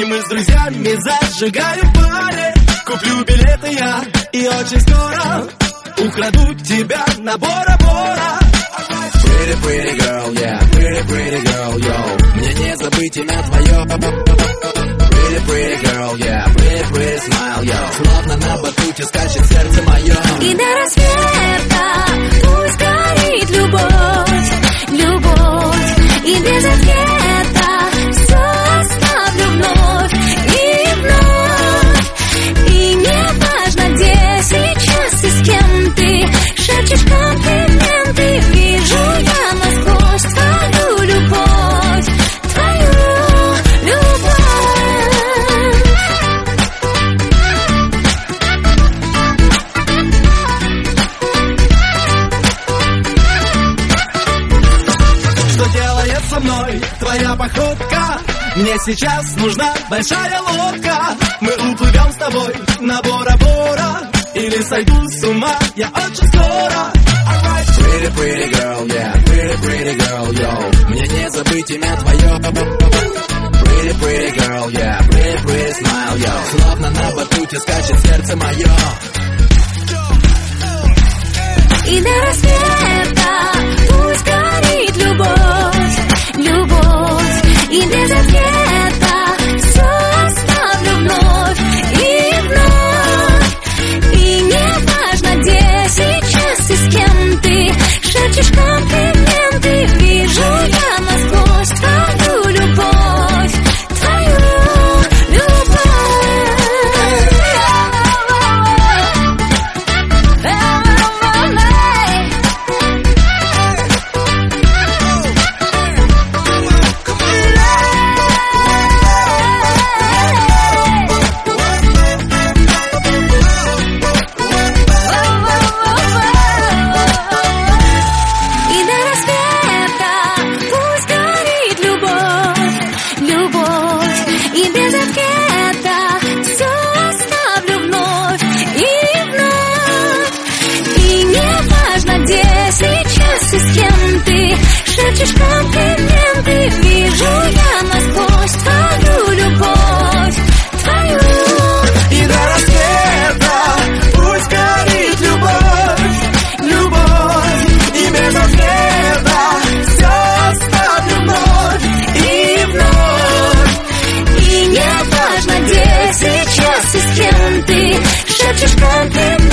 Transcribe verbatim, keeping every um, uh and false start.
мы с друзьями зажигаем пари. Куплю билеты я и очень скоро украду тебя на Бора-Бора. Pretty, pretty girl, yeah, pretty, pretty girl, yo. Мне не забыть имя твое. Pretty, pretty girl, yeah, pretty, pretty smile, yo. Словно на батуте скачет сердце мое. И до рассвета пусть горит любовь, любовь. И без ответа все оставлю вновь и вновь. И не важно, где сейчас и с кем ты шепчешь комплименты. Вижу я насквозь твою любовь, твою любовь. Что делает со мной твоя походка? Мне сейчас нужна большая лодка. Мы уплывем с тобой на Бора-Бора. Или сойду с ума я очень скоро. Pretty, pretty girl, yeah, pretty, pretty girl, yo. Мне не забыть имя твое. Pretty, pretty girl, yeah, pretty, pretty smile, yo. Словно на батуте скачет сердце мое. И до рассвета пусть горит любовь, любовь. И без ответа все оставлю вновь и вновь. И не важно, где сейчас и с кем ты шепчешь комплименты. Вижу я насквозь твою любовь, твою любовь. Шепчешь комплименты, вижу я насквозь твою любовь, твою. И до рассвета пусть горит любовь, любовь. И без ответа все оставлю вновь и вновь. И не важно, где сейчас и с кем ты шепчешь комплименты.